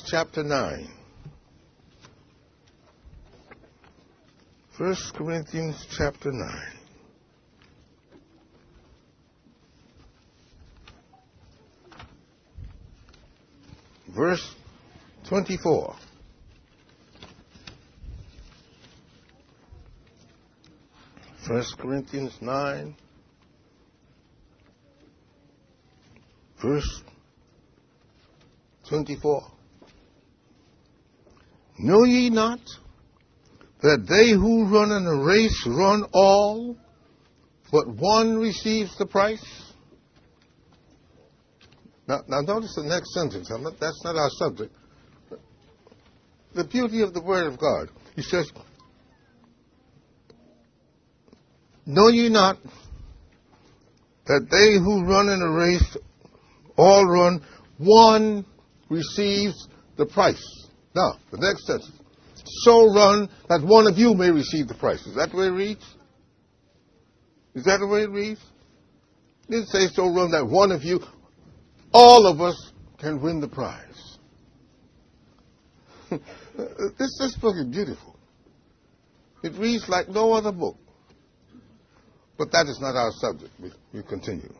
chapter 9. 1 Corinthians chapter 9. Verse 24. First Corinthians 9, verse 24. Know ye not that they who run in a race run all, but one receives the prize? Now notice the next sentence. That's not our subject. The beauty of the Word of God. He says, know ye not that they who run in a race all run, one receives the prize. Now, the next sentence. So run that one of you may receive the prize. Is that the way it reads? Is that the way it reads? It didn't say so run that one of you, all of us can win the prize. This book is beautiful. It reads like no other book. But that is not our subject. We continue.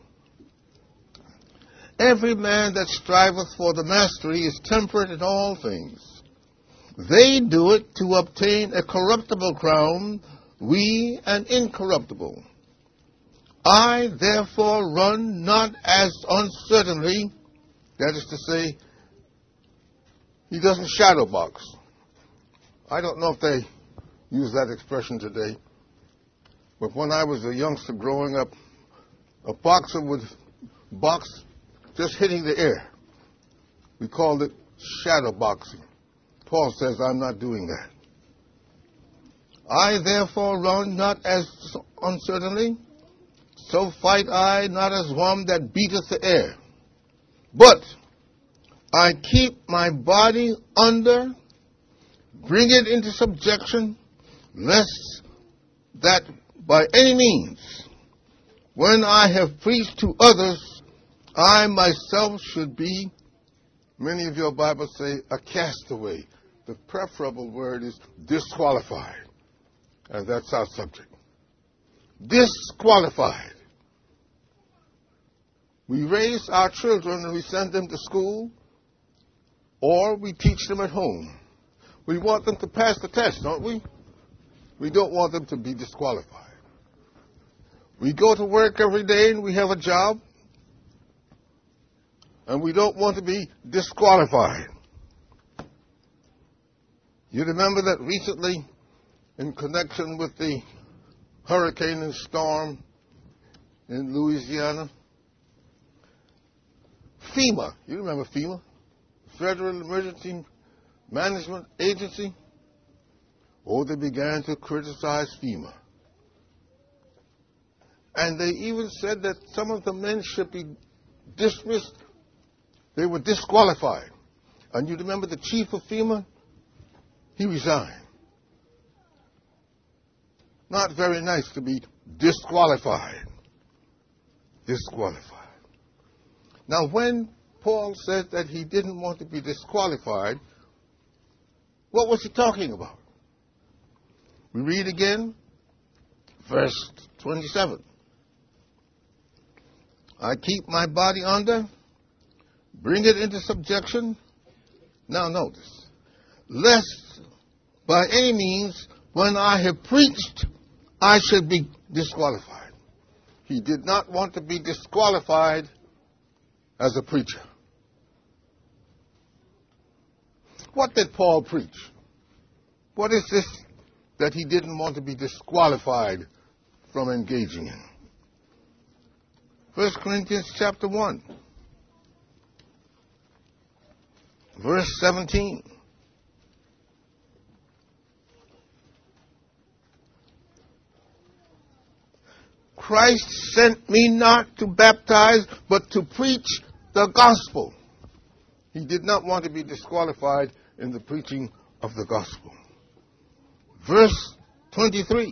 Every man that striveth for the mastery is temperate in all things. They do it to obtain a corruptible crown, we an incorruptible. I therefore run not as uncertainly, that is to say, he doesn't shadow box. I don't know if they use that expression today, but when I was a youngster growing up, a boxer would box just hitting the air. We called it shadow boxing. Paul says, I'm not doing that. I therefore run not as uncertainly, so fight I not as one that beateth the air. But I keep my body under, bring it into subjection, lest that by any means, when I have preached to others, I myself should be, many of your Bibles say, a castaway. The preferable word is disqualified. And that's our subject. Disqualified. We raise our children and we send them to school, or we teach them at home. We want them to pass the test, don't we? We don't want them to be disqualified. We go to work every day and we have a job, and we don't want to be disqualified. You remember that recently, in connection with the hurricane and storm in Louisiana, FEMA, you remember FEMA, Federal Emergency Management Agency? Oh, they began to criticize FEMA. And they even said that some of the men should be dismissed. They were disqualified. And you remember the chief of FEMA? He resigned. Not very nice to be disqualified. Disqualified. Now, when Paul said that he didn't want to be disqualified, what was he talking about? We read again, verse 27. I keep my body under, bring it into subjection. Now notice, lest by any means, when I have preached, I should be disqualified. He did not want to be disqualified as a preacher. What did Paul preach? What is this that he didn't want to be disqualified from engaging in? 1 Corinthians chapter 1, verse 17. Christ sent me not to baptize, but to preach the gospel. He did not want to be disqualified in the preaching of the gospel. Verse 23.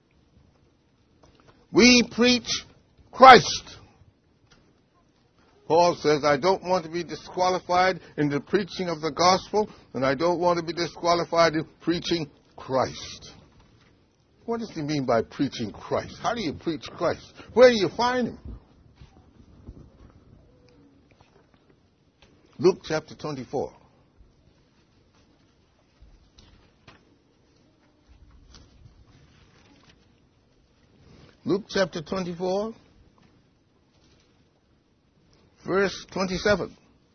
We preach Christ. Paul says, I don't want to be disqualified in the preaching of the gospel, and I don't want to be disqualified in preaching Christ. What does he mean by preaching Christ? How do you preach Christ? Where do you find him? Luke chapter 24. Luke chapter 24, verse 27.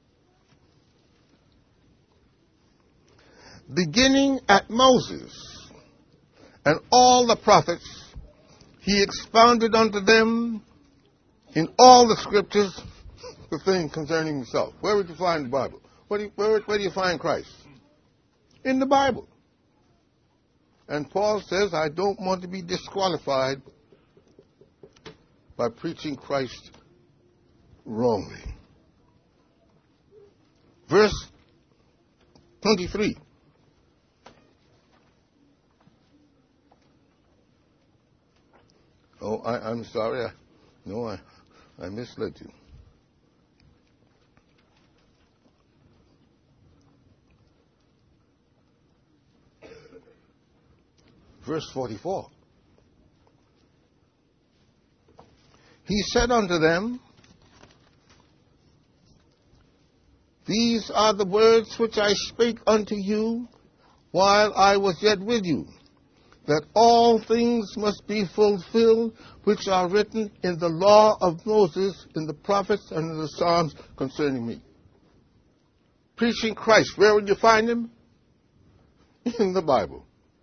Beginning at Moses and all the prophets, he expounded unto them in all the scriptures the thing concerning himself. Where would you find the Bible? Where do you find Christ? In the Bible. And Paul says, I don't want to be disqualified by preaching Christ wrongly. Verse 23. Oh, I'm sorry. I misled you. Verse 44. He said unto them, These are the words which I spake unto you while I was yet with you, that all things must be fulfilled which are written in the law of Moses, in the prophets, and in the Psalms concerning me. Preaching Christ, where would you find him? In the Bible.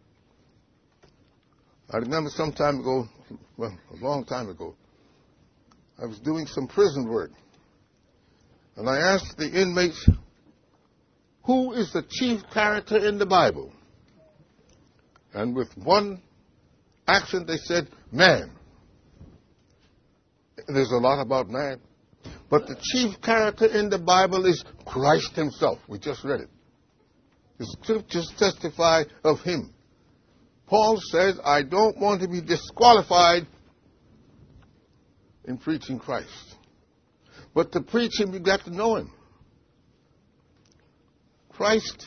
I remember some time ago, well, a long time ago, I was doing some prison work. And I asked the inmates, who is the chief character in the Bible? And with one accent they said, man. There's a lot about man. But the chief character in the Bible is Christ himself. We just read it. The scriptures testify of him. Paul says, I don't want to be disqualified in preaching Christ. But to preach him, you've got to know him. Christ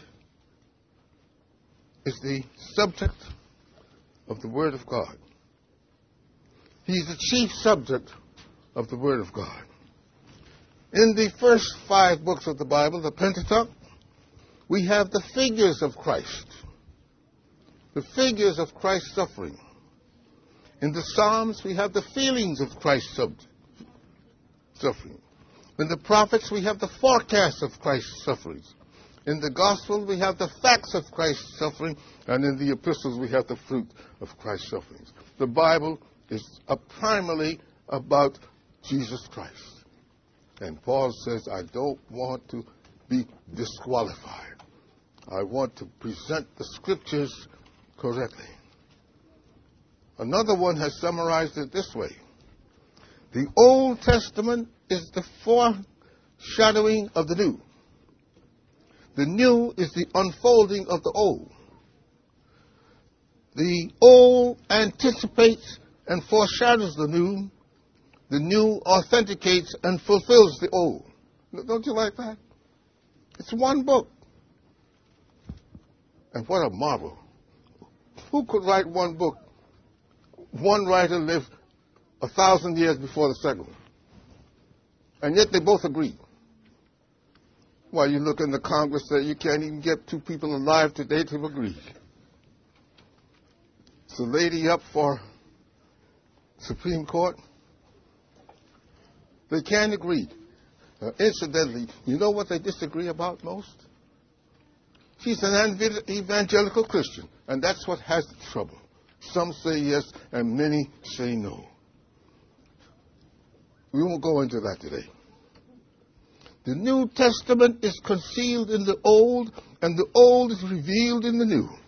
is the subject of the Word of God. He's the chief subject of the Word of God. In the first 5 books of the Bible, the Pentateuch, we have the figures of Christ. The figures of Christ's suffering. In the Psalms, we have the feelings of Christ's suffering. In the prophets, we have the forecast of Christ's sufferings. In the gospel, we have the facts of Christ's suffering. And in the epistles, we have the fruit of Christ's sufferings. The Bible is primarily about Jesus Christ. And Paul says, I don't want to be disqualified. I want to present the scriptures correctly. Another one has summarized it this way. The Old Testament is the foreshadowing of the New. The New is the unfolding of the Old. The Old anticipates and foreshadows the New. The New authenticates and fulfills the Old. Don't you like that? It's one book. And what a marvel. Who could write one book? One writer lived 1,000 years before the second one. And yet they both agreed. While you look in the Congress that you can't even get 2 people alive today to agree. It's a lady up for Supreme Court. They can't agree. Incidentally, you know what they disagree about most? She's an evangelical Christian, and that's what has the trouble. Some say yes, and many say no. We won't go into that today. The New Testament is concealed in the Old, and the Old is revealed in the New.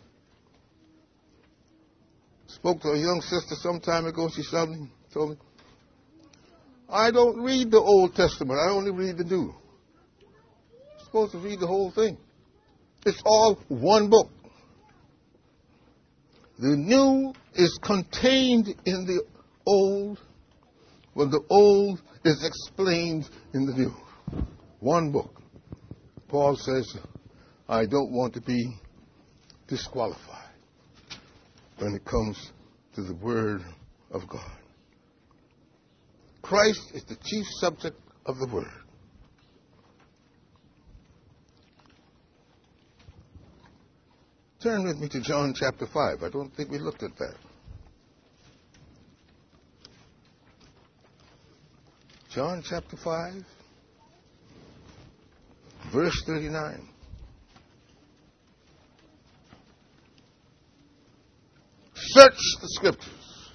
Spoke to a young sister some time ago. She suddenly told me, I don't read the Old Testament. I only read the New. You're supposed to read the whole thing. It's all one book. The New is contained in the Old, when the Old is explained in the New. One book. Paul says, I don't want to be disqualified when it comes to the Word of God. Christ is the chief subject of the Word. Turn with me to John chapter 5. I don't think we looked at that. John chapter 5, verse 39. Search the Scriptures.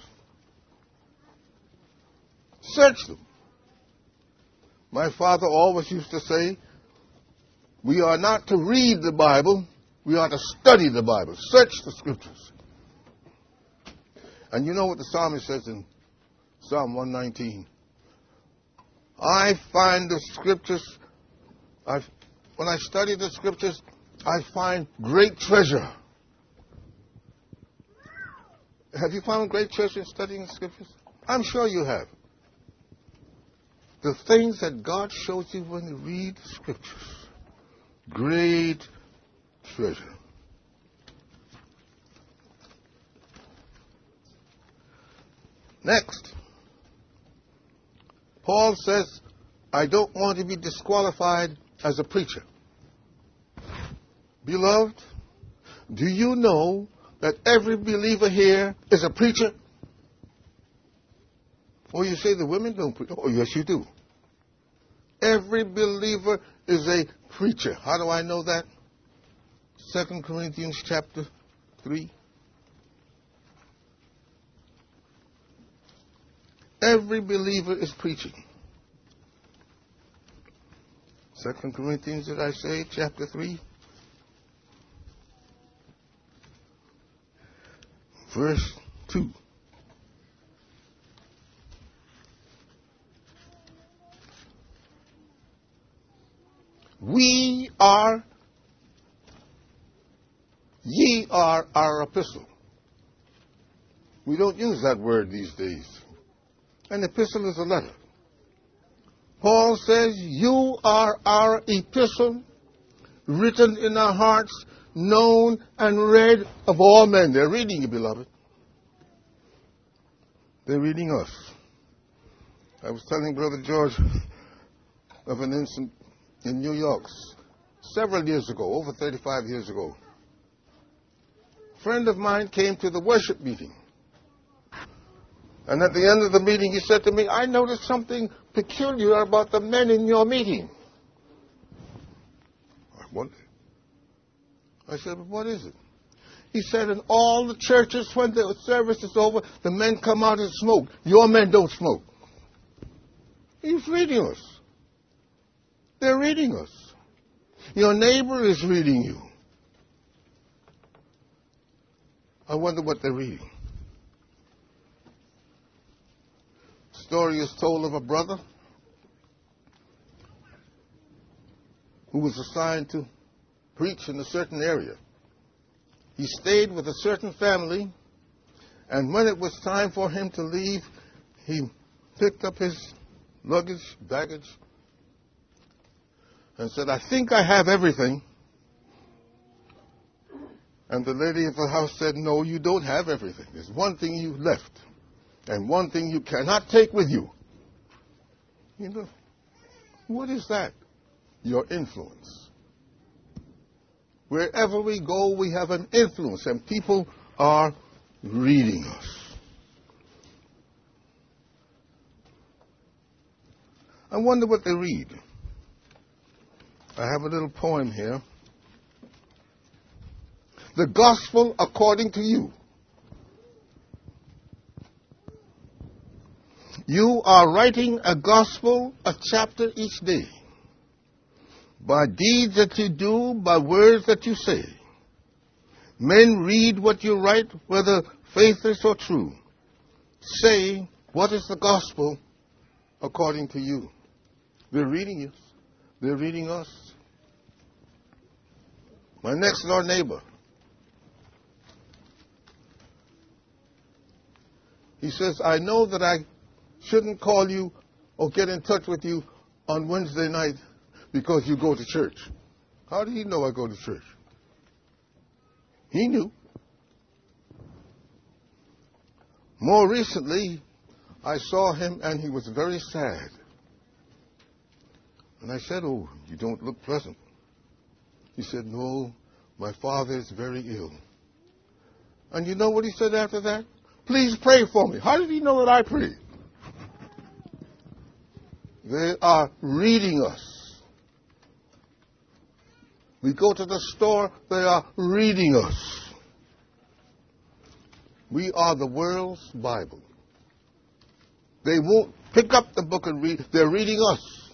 Search them. My father always used to say, we are not to read the Bible, we are to study the Bible. Search the Scriptures. And you know what the psalmist says in Psalm 119? I find the Scriptures, when I study the Scriptures, I find great treasure. Have you found great treasure in studying the Scriptures? I'm sure you have. The things that God shows you when you read the Scriptures. Great treasure. Next, Paul says, I don't want to be disqualified as a preacher. Beloved, do you know that every believer here is a preacher? Oh, you say the women don't preach. Oh, yes, you do. Every believer is a preacher. How do I know that? 2 Corinthians chapter 3. Every believer is preaching. 2 Corinthians, did I say, chapter 3? Verse 2. Ye are our epistle. We don't use that word these days. An epistle is a letter. Paul says, you are our epistle, written in our hearts, known and read of all men. They're reading you, beloved. They're reading us. I was telling Brother George of an incident in New York several years ago, over 35 years ago. A friend of mine came to the worship meeting. And at the end of the meeting, he said to me, I noticed something peculiar about the men in your meeting. I wondered. I said, but what is it? He said, in all the churches, when the service is over, the men come out and smoke. Your men don't smoke. He's reading us. They're reading us. Your neighbor is reading you. I wonder what they're reading. Story is told of a brother who was assigned to preach in a certain area. He stayed with a certain family, and when it was time for him to leave, he picked up his baggage, and said, I think I have everything. And the lady of the house said, no, you don't have everything. There's one thing you left, and one thing you cannot take with you. You know, what is that? Your influence. Wherever we go, we have an influence, and people are reading us. I wonder what they read. I have a little poem here. The Gospel according to you. You are writing a gospel, a chapter each day. By deeds that you do, by words that you say. Men read what you write, whether faithless or true. Say, what is the gospel according to you? They're reading you. They're reading us. My next door neighbor. He says, I know that I shouldn't call you or get in touch with you on Wednesday night because you go to church. How did he know I go to church? He knew. More recently, I saw him and he was very sad. And I said, "Oh, you don't look pleasant." He said, "No, my father is very ill." And you know what he said after that? "Please pray for me." How did he know that I prayed? They are reading us. We go to the store, they are reading us. We are the world's Bible. They won't pick up the book and read. They're reading us.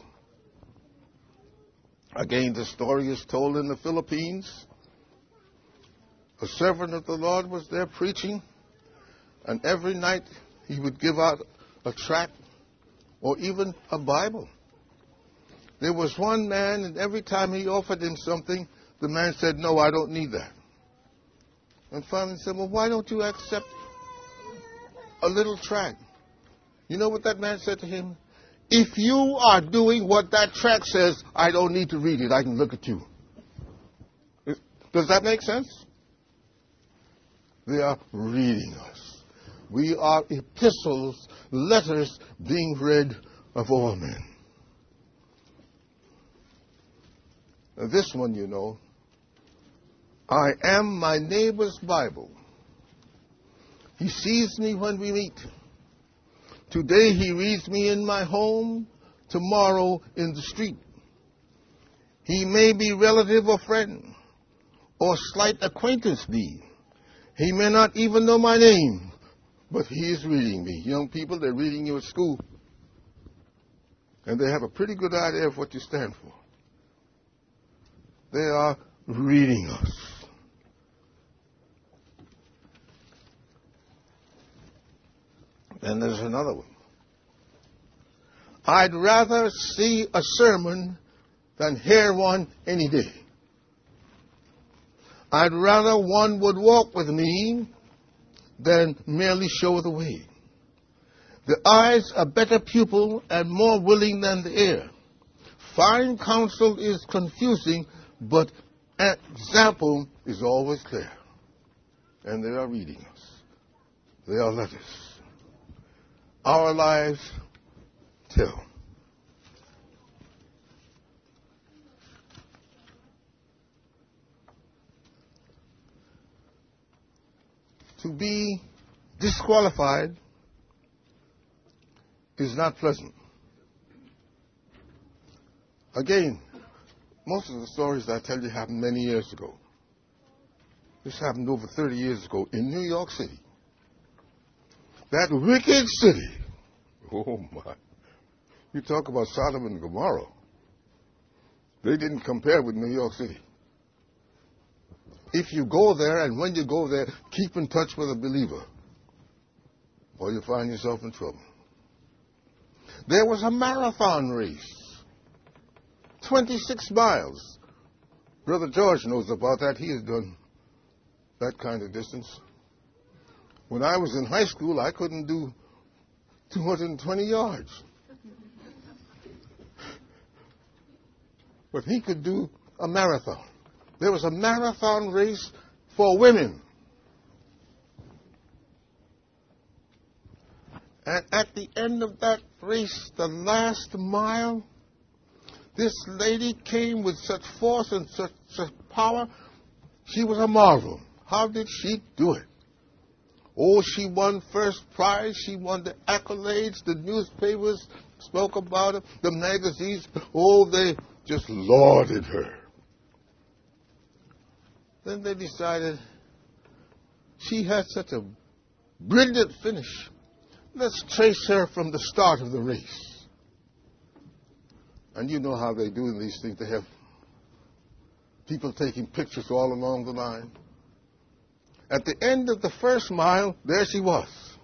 Again, the story is told in the Philippines. A servant of the Lord was there preaching, and every night he would give out a tract or even a Bible. There was one man, and every time he offered him something, the man said, "No, I don't need that." And finally said, "Well, why don't you accept a little tract?" You know what that man said to him? "If you are doing what that tract says, I don't need to read it. I can look at you." Does that make sense? They are reading us. We are epistles, letters being read of all men. Now, this one, you know, I am my neighbor's Bible. He sees me when we meet. Today he reads me in my home, tomorrow in the street. He may be relative or friend, or slight acquaintance be. He may not even know my name, but he is reading me. Young people, they're reading you at school. And they have a pretty good idea of what you stand for. They are reading us. And there's another one. I'd rather see a sermon than hear one any day. I'd rather one would walk with me than merely show the way. The eye's a better pupil and more willing than the ear. Fine counsel is confusing, but example is always clear. And they are reading us. They are letters. Our lives tell. To be disqualified is not pleasant. Again, most of the stories I tell you happened many years ago. This happened over 30 years ago in New York City. That wicked city. Oh, my. You talk about Sodom and Gomorrah. They didn't compare with New York City. If you go there, and when you go there, keep in touch with a believer, or you'll find yourself in trouble. There was a marathon race, 26 miles. Brother George knows about that. He has done that kind of distance. When I was in high school, I couldn't do 220 yards. But he could do a marathon. There was a marathon race for women. And at the end of that race, the last mile, this lady came with such force and such power. She was a marvel. How did she do it? Oh, she won first prize. She won the accolades. The newspapers spoke about it. The magazines, oh, they just lauded her. Then they decided she had such a brilliant finish. Let's trace her from the start of the race. And you know how they do in these things. They have people taking pictures all along the line. At the end of the first mile, there she was.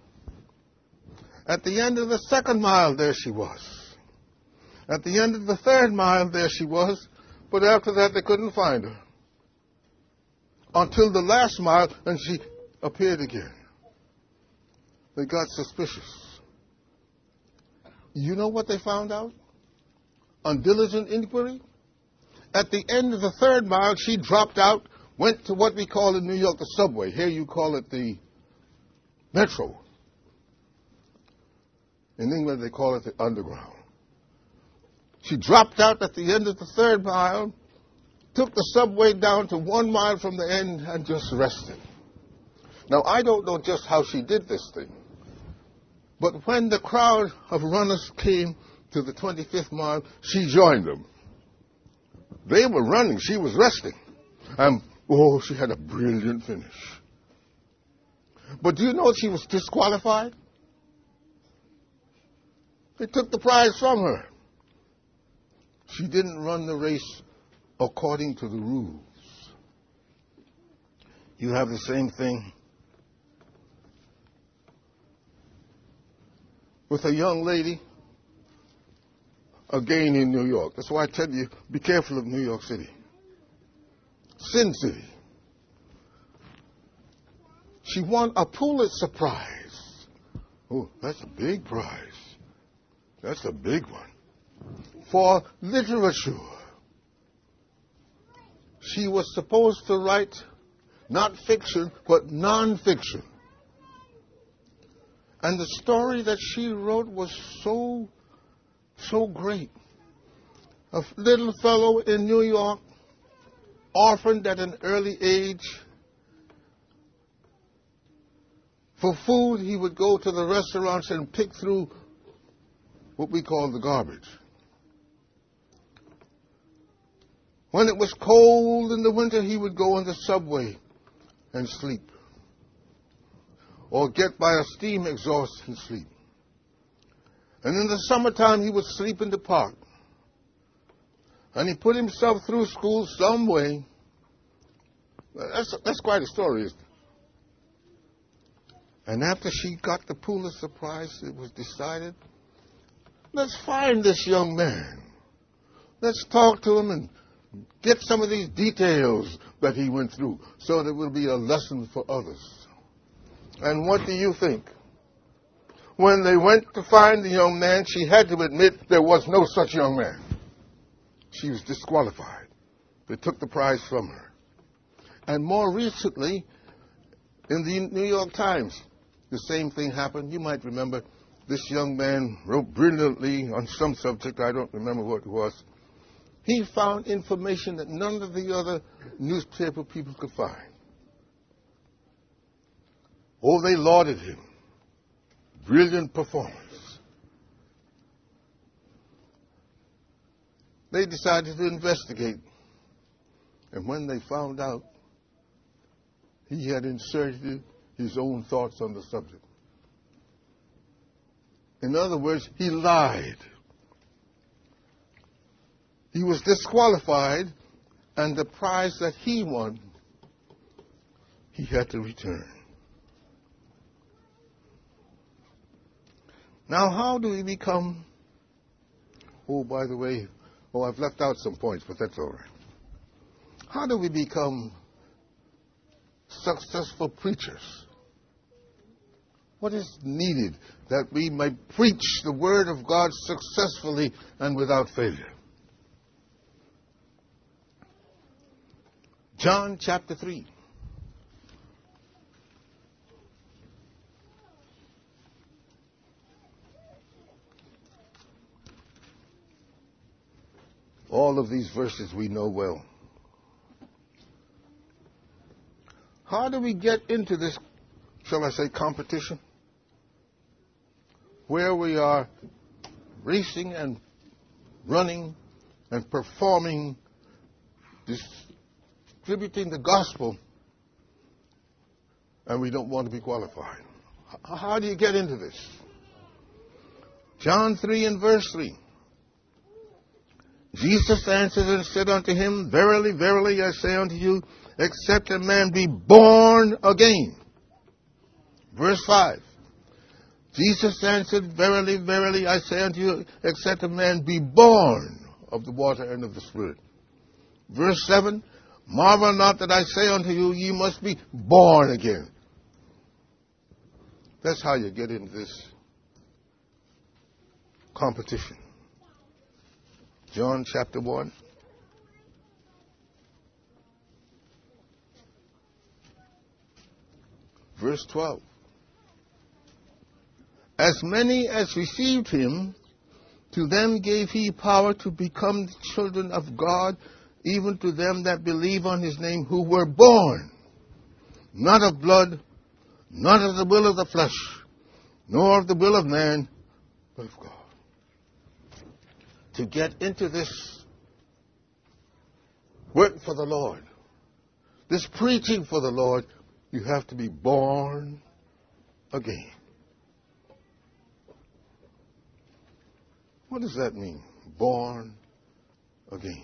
At the end of the second mile, there she was. At the end of the third mile, there she was. But after that, they couldn't find her. Until the last mile, and she appeared again. They got suspicious. You know what they found out? on diligent inquiry. At the end of the third mile, she dropped out, went to what we call in New York the subway. Here you call it the metro. In England, they call it the underground. She dropped out at the end of the third mile, took the subway down to 1 mile from the end, and just rested. Now, I don't know just how she did this thing, but when the crowd of runners came to the 25th mile, she joined them. They were running. She was resting. And, she had a brilliant finish. But do you know she was disqualified? They took the prize from her. She didn't run the race according to the rules. You have the same thing with a young lady, again in New York. That's why I tell you, be careful of New York City. Sin City. She won a Pulitzer Prize. Oh, that's a big prize. That's a big one. For literature. She was supposed to write not fiction, but non-fiction. And the story that she wrote was so great. A little fellow in New York, orphaned at an early age. For food, he would go to the restaurants and pick through what we call the garbage. When it was cold in the winter, he would go on the subway and sleep. Or get by a steam exhaust and sleep. And in the summertime, he would sleep in the park. And he put himself through school some way. That's quite a story, isn't it? And after she got the Pulitzer Prize, it was decided, let's find this young man. Let's talk to him and get some of these details that he went through so that it will be a lesson for others. And what do you think? When they went to find the young man, she had to admit there was no such young man. She was disqualified. They took the prize from her. And more recently, in the New York Times, the same thing happened. You might remember this young man wrote brilliantly on some subject. I don't remember what it was. He found information that none of the other newspaper people could find. Oh, they lauded him. Brilliant performance. They decided to investigate. And when they found out, he had inserted his own thoughts on the subject. In other words, he lied. He was disqualified, and the prize that he won, he had to return. Now, how do we become... by the way, I've left out some points, but that's all right. How do we become successful preachers? What is needed that we might preach the Word of God successfully and without failure? John chapter 3. All of these verses we know well. How do we get into this, shall I say, competition? Where we are racing and running and performing, distributing the gospel, and we don't want to be qualified. How do you get into this? John 3 and verse 3. Jesus answered and said unto him, Verily, verily, I say unto you, except a man be born again. Verse 5. Jesus answered, Verily, verily, I say unto you, except a man be born of the water and of the Spirit. Verse 7. Marvel not that I say unto you, ye must be born again. That's how you get into this competition. John chapter 1. Verse 12. As many as received him, to them gave he power to become the children of God, even to them that believe on his name, who were born, not of blood, not of the will of the flesh, nor of the will of man, but of God. To get into this work for the Lord, this preaching for the Lord, you have to be born again. What does that mean? Born again.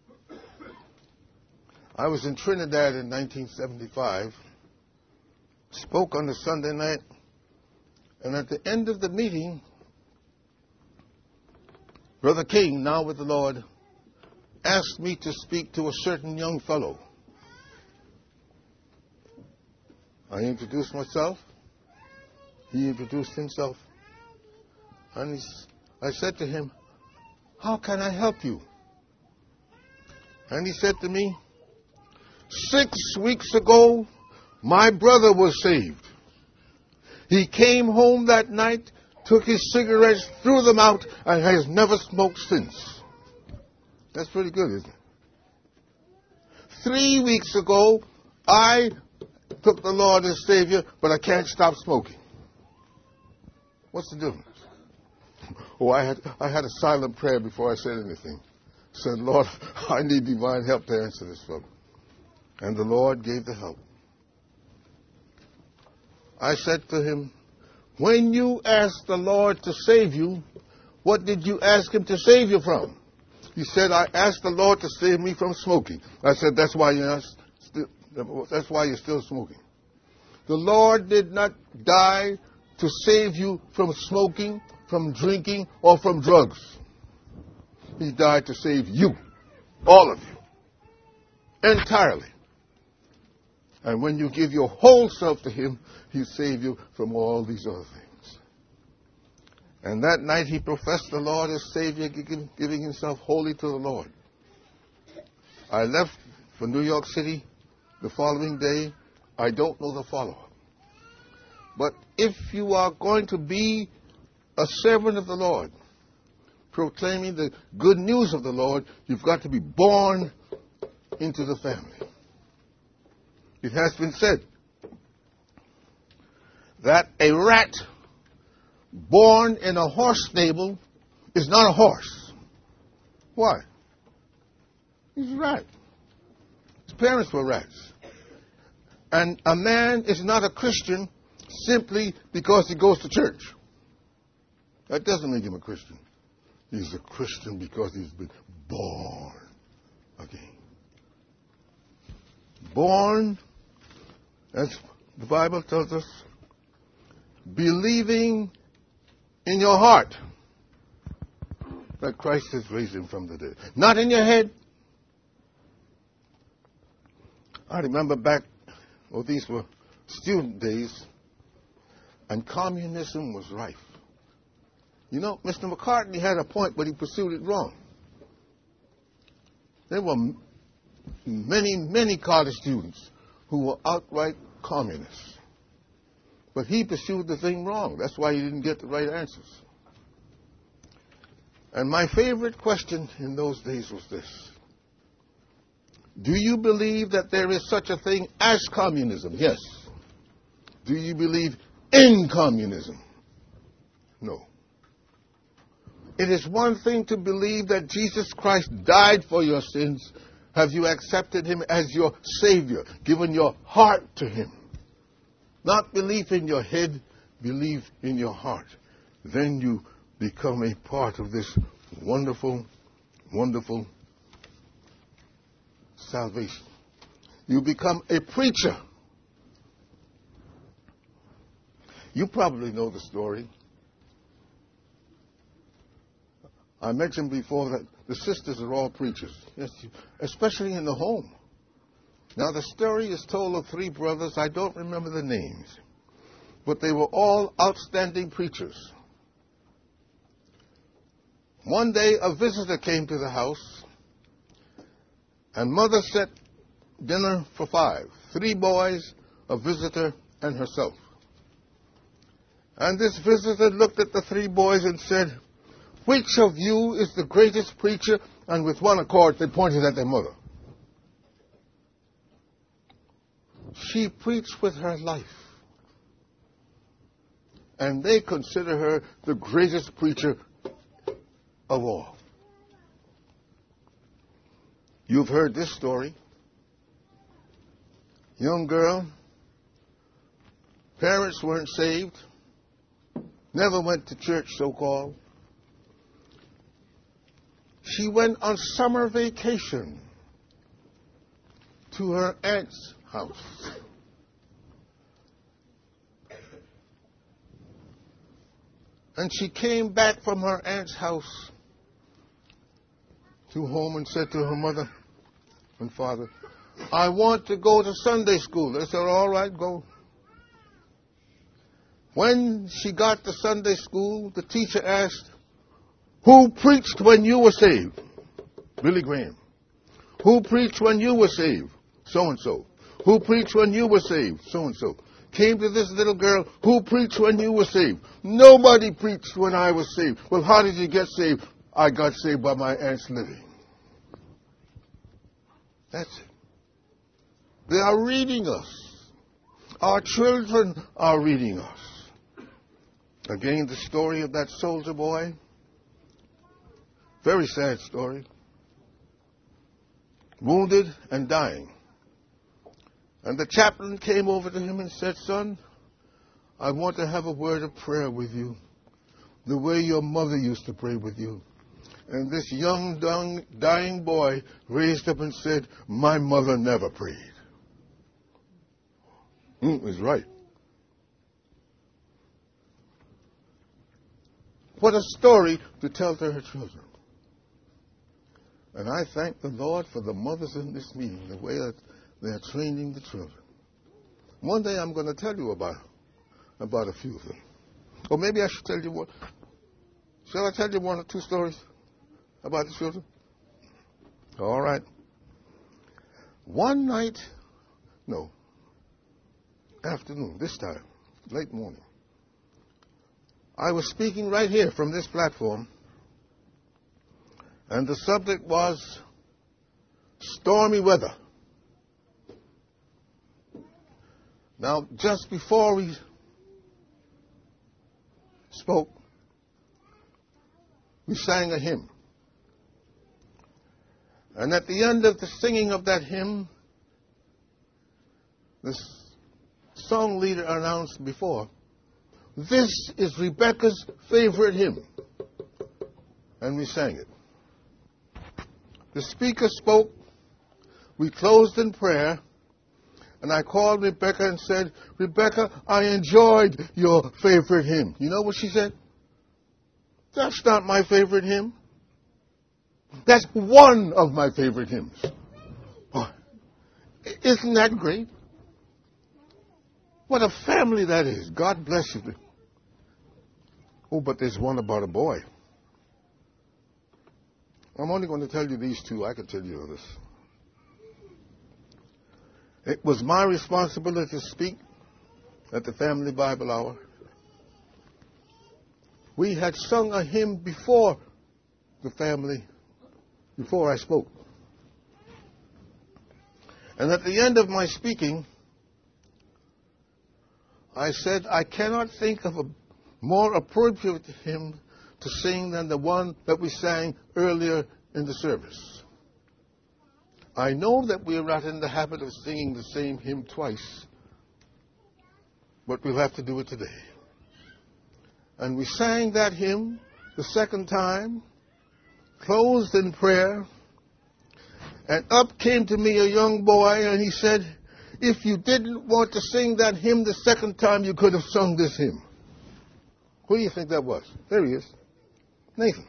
I was in Trinidad in 1975, spoke on a Sunday night, and at the end of the meeting, Brother King, now with the Lord, asked me to speak to a certain young fellow. I introduced myself. He introduced himself. And I said to him, "How can I help you?" And he said to me, 6 weeks ago, my brother was saved. He came home that night, took his cigarettes, threw them out, and has never smoked since. That's pretty good, isn't it? 3 weeks ago, I took the Lord as Savior, but I can't stop smoking. What's the difference? Oh, I had a silent prayer before I said anything. Said, "Lord, I need divine help to answer this fellow." And the Lord gave the help. I said to him, "When you asked the Lord to save you, what did you ask him to save you from?" He said, "I asked the Lord to save me from smoking." I said, "That's why you're still smoking." The Lord did not die to save you from smoking, from drinking, or from drugs. He died to save you, all of you, entirely. And when you give your whole self to him, he'll save you from all these other things. And that night he professed the Lord as Savior, giving himself wholly to the Lord. I left for New York City the following day. I don't know the follow-up. But if you are going to be a servant of the Lord, proclaiming the good news of the Lord, you've got to be born into the family. It has been said that a rat born in a horse stable is not a horse. Why? He's a rat. His parents were rats. And a man is not a Christian simply because he goes to church. That doesn't make him a Christian. He's a Christian because he's been born again. Born, as the Bible tells us, believing in your heart that Christ has raised him from the dead. Not in your head. I remember back, these were student days, and communism was rife. You know, Mr. McCartney had a point, but he pursued it wrong. There were many, many college students who were outright communists. But he pursued the thing wrong. That's why he didn't get the right answers. And my favorite question in those days was this: do you believe that there is such a thing as communism? Yes. Do you believe in communism? No. It is one thing to believe that Jesus Christ died for your sins. Have you accepted him as your Savior, given your heart to him? Not belief in your head, belief in your heart. Then you become a part of this wonderful, wonderful salvation. You become a preacher. You probably know the story. I mentioned before that the sisters are all preachers, yes, especially in the home. Now, the story is told of 3 brothers. I don't remember the names, but they were all outstanding preachers. One day a visitor came to the house, and mother set dinner for 5. 3 boys, a visitor, and herself. And this visitor looked at the 3 boys and said, "Which of you is the greatest preacher?" And with one accord, they pointed at their mother. She preached with her life. And they consider her the greatest preacher of all. You've heard this story. Young girl, parents weren't saved, never went to church, so-called. She went on summer vacation to her aunt's house. And she came back from her aunt's house to home and said to her mother and father, "I want to go to Sunday school." They said, "All right, go." When she got to Sunday school, the teacher asked, "Who preached when you were saved?" Billy Graham. "Who preached when you were saved?" So-and-so. "Who preached when you were saved?" So-and-so. Came to this little girl, "Who preached when you were saved?" "Nobody preached when I was saved." "Well, how did you get saved?" "I got saved by my aunt's living." That's it. They are reading us. Our children are reading us. Again, the story of that soldier boy. Very sad story. Wounded and dying. And the chaplain came over to him and said, "Son, I want to have a word of prayer with you, the way your mother used to pray with you." And this young, dying boy raised up and said, "My mother never prayed." He was right. What a story to tell to her children. And I thank the Lord for the mothers in this meeting, the way that they are training the children. One day I'm going to tell you about a few of them. Or maybe I should tell you what. Shall I tell you 1 or 2 stories about the children? All right. One night, no, afternoon, this time, late morning, I was speaking right here from this platform, and the subject was stormy weather. Now, just before we spoke, we sang a hymn. And at the end of the singing of that hymn, the song leader announced before, "This is Rebecca's favorite hymn." And we sang it. The speaker spoke. We closed in prayer. And I called Rebecca and said, "Rebecca, I enjoyed your favorite hymn." You know what she said? "That's not my favorite hymn. That's one of my favorite hymns." Oh, isn't that great? What a family that is. God bless you. Oh, but there's one about a boy. I'm only going to tell you these 2. I could tell you others. It was my responsibility to speak at the Family Bible Hour. We had sung a hymn before I spoke. And at the end of my speaking, I said, I cannot think of a more appropriate hymn to sing than the one that we sang earlier in the service. I know that we are not in the habit of singing the same hymn twice, but we'll have to do it today. And we sang that hymn the second time, closed in prayer, and up came to me a young boy, and he said, "If you didn't want to sing that hymn the second time, you could have sung this hymn." Who do you think that was? There he is. Nathan.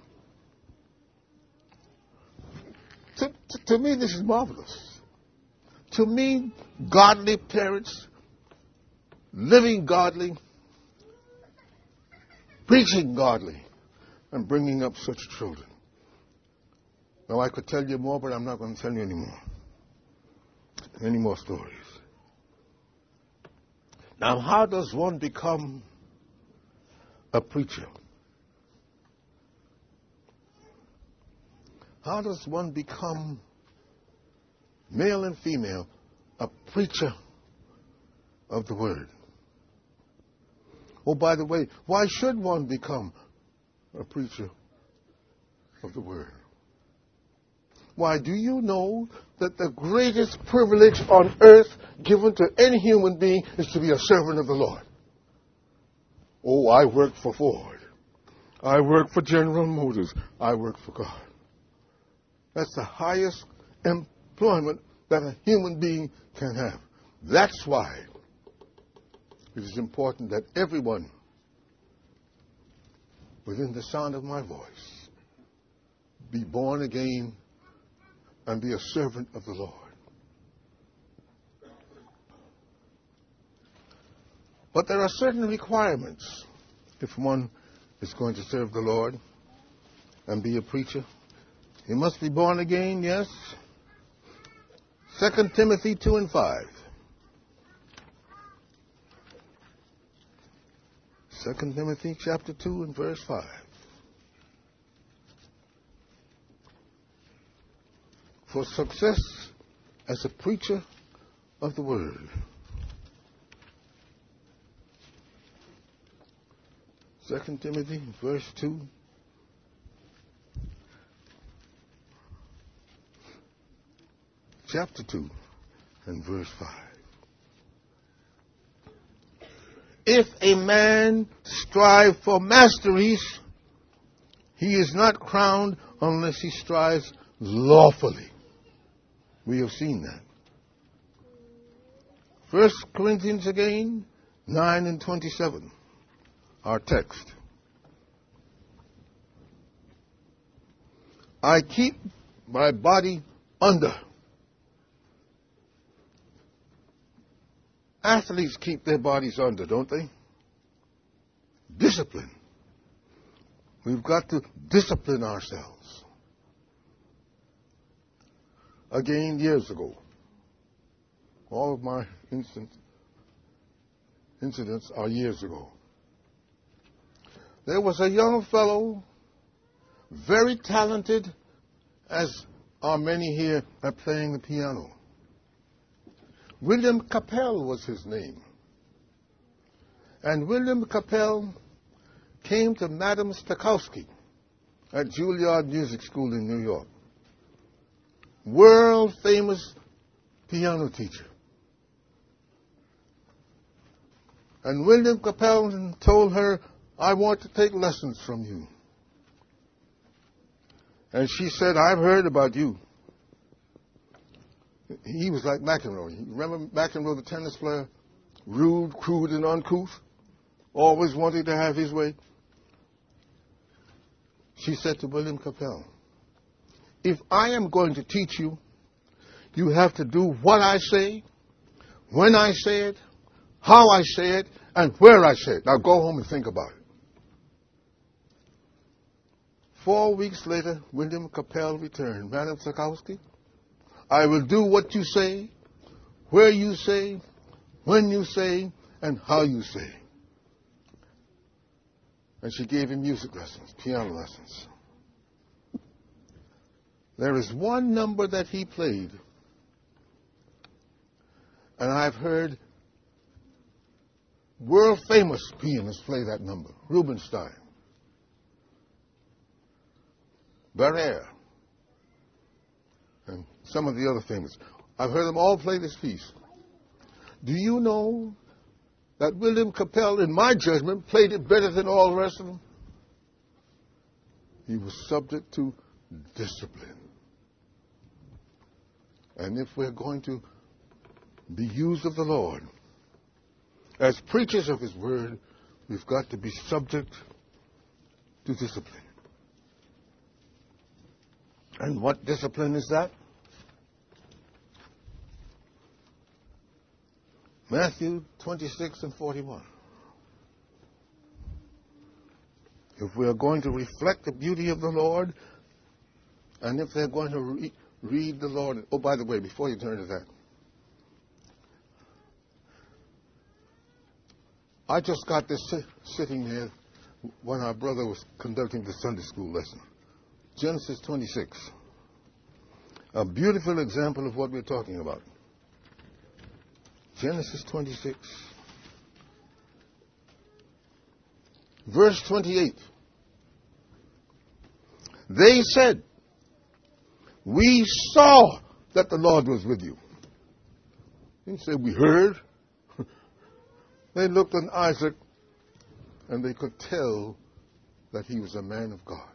To me, this is marvelous. To me, godly parents, living godly, preaching godly, and bringing up such children. Now, I could tell you more, but I'm not going to tell you any more stories. Now, how does one become a preacher? How does one become, male and female, a preacher of the Word? Oh, by the way, why should one become a preacher of the Word? Why, do you know that the greatest privilege on earth given to any human being is to be a servant of the Lord? Oh, I work for Ford. I work for General Motors. I work for God. That's the highest employment that a human being can have. That's why it is important that everyone within the sound of my voice be born again and be a servant of the Lord. But there are certain requirements if one is going to serve the Lord and be a preacher. He must be born again, yes. 2 Timothy 2 and 5. 2 Timothy chapter 2 and verse 5. For success as a preacher of the Word. 2 Timothy verse 2. Chapter 2 and verse 5. If a man strive for masteries, he is not crowned unless he strives lawfully. We have seen that. 1 Corinthians again, 9 and 27, our text. I keep my body under. Athletes keep their bodies under, don't they? Discipline. We've got to discipline ourselves. Again, years ago, all of my incidents are years ago. There was a young fellow, very talented, as are many here at playing the piano. William Capell was his name. And William Capell came to Madame Stokowski at Juilliard Music School in New York. World famous piano teacher. And William Capell told her, I want to take lessons from you. And she said, I've heard about you. He was like McEnroe. You remember McEnroe, the tennis player? Rude, crude, and uncouth. Always wanted to have his way. She said to William Capell, if I am going to teach you, you have to do what I say, when I say it, how I say it, and where I say it. Now go home and think about it. 4 weeks later, William Capell returned. Madam Stokowski, I will do what you say, where you say, when you say, and how you say. And she gave him music lessons, piano lessons. There is one number that he played, and I've heard world-famous pianists play that number. Rubinstein, Barrère, and some of the other famous. I've heard them all play this piece. Do you know that William Capell, in my judgment, played it better than all the rest of them? He was subject to discipline. And if we're going to be used of the Lord as preachers of His Word, we've got to be subject to discipline. And what discipline is that? Matthew 26 and 41. If we are going to reflect the beauty of the Lord And if they're going to read the Lord, oh, by the way, before you turn to that, I just got this sitting there when our brother was conducting the Sunday school lesson. Genesis 26. A beautiful example of what we're talking about. Genesis 26. Verse 28. They said, we saw that the Lord was with you. He said, we heard. They looked on Isaac and they could tell that he was a man of God.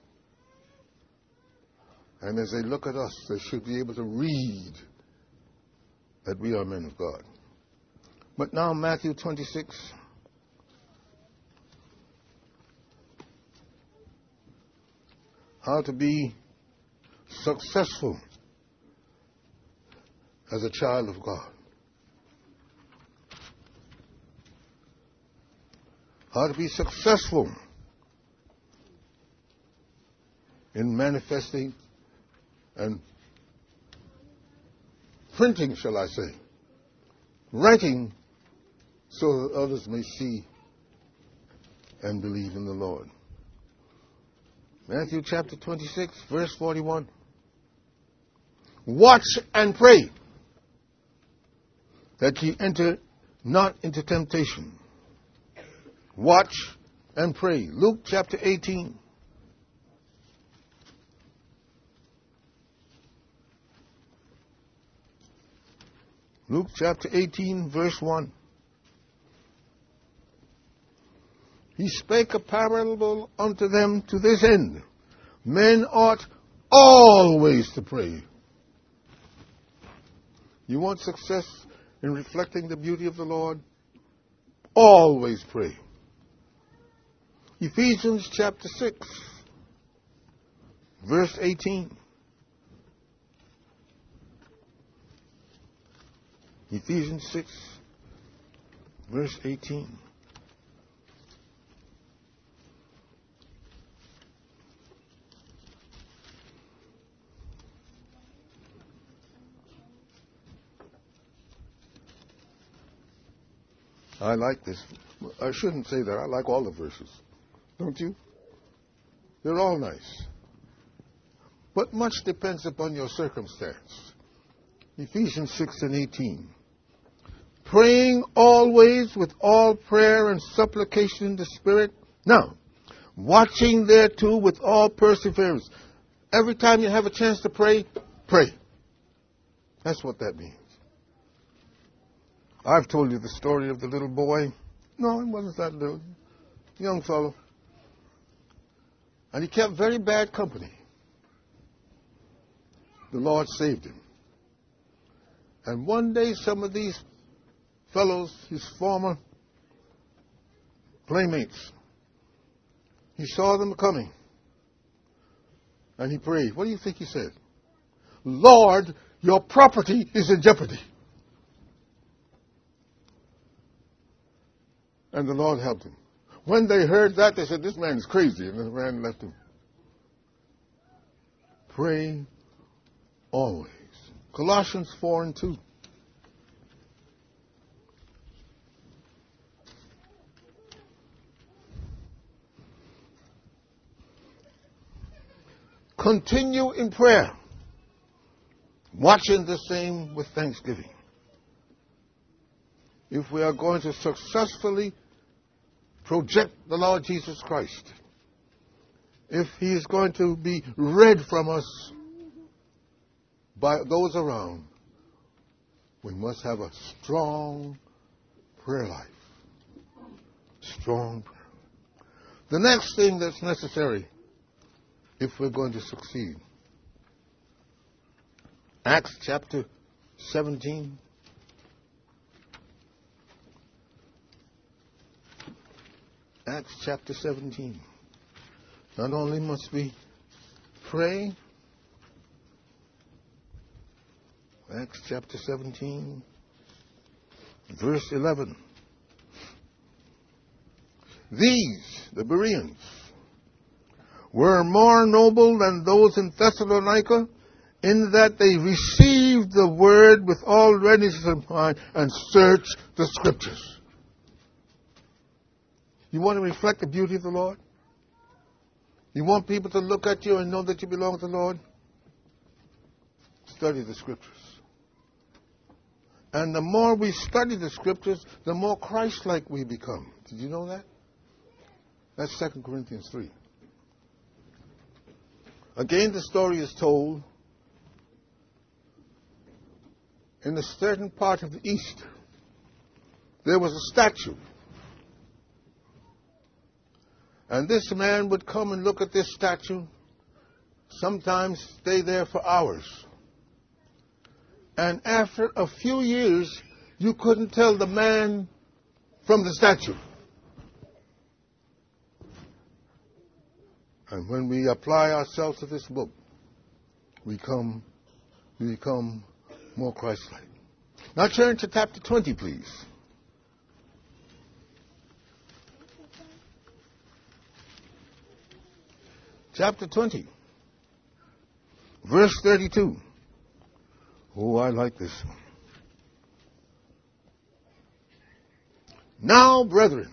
And as they look at us, they should be able to read that we are men of God. But now Matthew 26. How to be successful as a child of God. How to be successful in manifesting and printing, shall I say, writing so that others may see and believe in the Lord. Matthew chapter 26, verse 41. Watch and pray that ye enter not into temptation. Watch and pray. Luke chapter 18. Luke chapter 18, verse 1. He spake a parable unto them to this end. Men ought always to pray. You want success in reflecting the beauty of the Lord? Always pray. Ephesians chapter 6, verse 18. Ephesians 6, verse 18. I like this. I shouldn't say that. I like all the verses. Don't you? They're all nice. But much depends upon your circumstance. Ephesians 6 and 18. Praying always with all prayer and supplication in the Spirit. Now, watching thereto with all perseverance. Every time you have a chance to pray, pray. That's what that means. I've told you the story of the little boy. No, he wasn't that little. Young fellow. And he kept very bad company. The Lord saved him. And one day some of these fellows, his former playmates, he saw them coming. And he prayed. What do you think he said? Lord, your property is in jeopardy. And the Lord helped him. When they heard that, they said, this man is crazy. And the man left him. Pray always. Colossians 4 and 2. Continue in prayer, watching the same with thanksgiving. If we are going to successfully project the Lord Jesus Christ, if he is going to be read from us by those around, we must have a strong prayer life. Strong prayer. The next thing that's necessary if we're going to succeed. Acts chapter 17. Acts chapter 17. Not only must we pray, Acts chapter 17, verse 11. These, the Bereans, were more noble than those in Thessalonica, in that they received the word with all readiness of mind and searched the Scriptures. You want to reflect the beauty of the Lord? You want people to look at you and know that you belong to the Lord? Study the Scriptures. And the more we study the Scriptures, the more Christ-like we become. Did you know that? That's 2 Corinthians 3. Again, the story is told in a certain part of the East. There was a statue. And this man would come and look at this statue, sometimes stay there for hours. And after a few years, you couldn't tell the man from the statue. And when we apply ourselves to this book, we become more Christ-like. Now turn to chapter 20, please. Chapter 20, verse 32. Oh, I like this one. Now, brethren,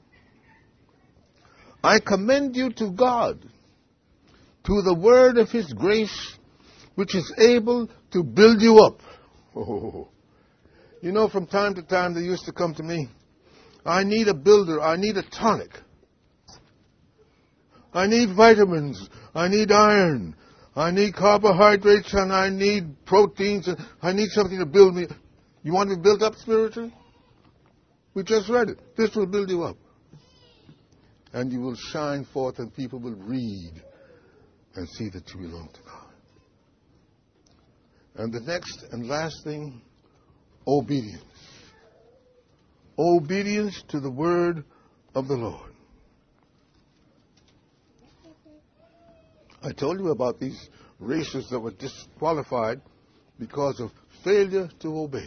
I commend you to God, to the word of His grace, which is able to build you up. Oh. You know, from time to time they used to come to me. I need a builder. I need a tonic. I need vitamins. I need iron. I need carbohydrates, and I need proteins. And I need something to build me. You want to be built up spiritually? We just read it. This will build you up. And you will shine forth, and people will read and see that you belong to God. And the next and last thing, obedience. Obedience to the word of the Lord. I told you about these racers that were disqualified because of failure to obey.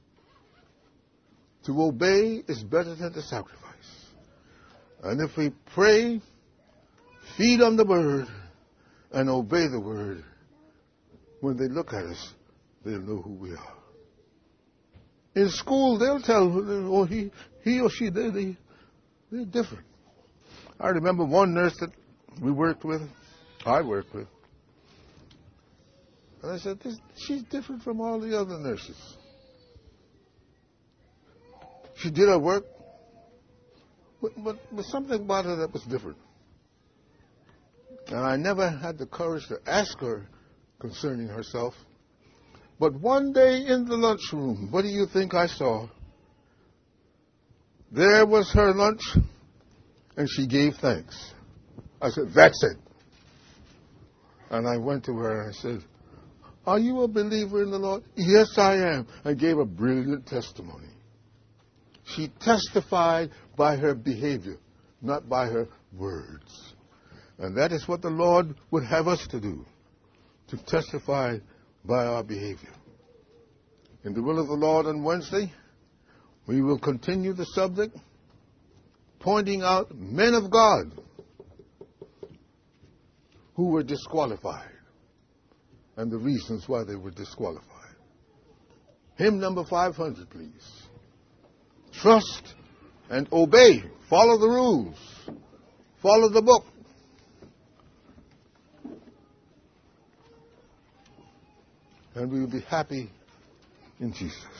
To obey is better than to sacrifice. And if we pray, feed on the word, and obey the word, when they look at us, they'll know who we are. In school, they'll tell, oh, he or she, they're different. I remember one nurse that I worked with. And I said, she's different from all the other nurses. She did her work, but something about her that was different. And I never had the courage to ask her concerning herself. But one day in the lunchroom, what do you think I saw? There was her lunch, and she gave thanks. I said, that's it. And I went to her and I said, are you a believer in the Lord? Yes, I am. I gave a brilliant testimony. She testified by her behavior, not by her words. And that is what the Lord would have us to do, to testify by our behavior. In the will of the Lord on Wednesday, we will continue the subject, pointing out men of God who were disqualified and the reasons why they were disqualified. Hymn number 500, please. Trust and obey. Follow the rules. Follow the book. And we will be happy in Jesus.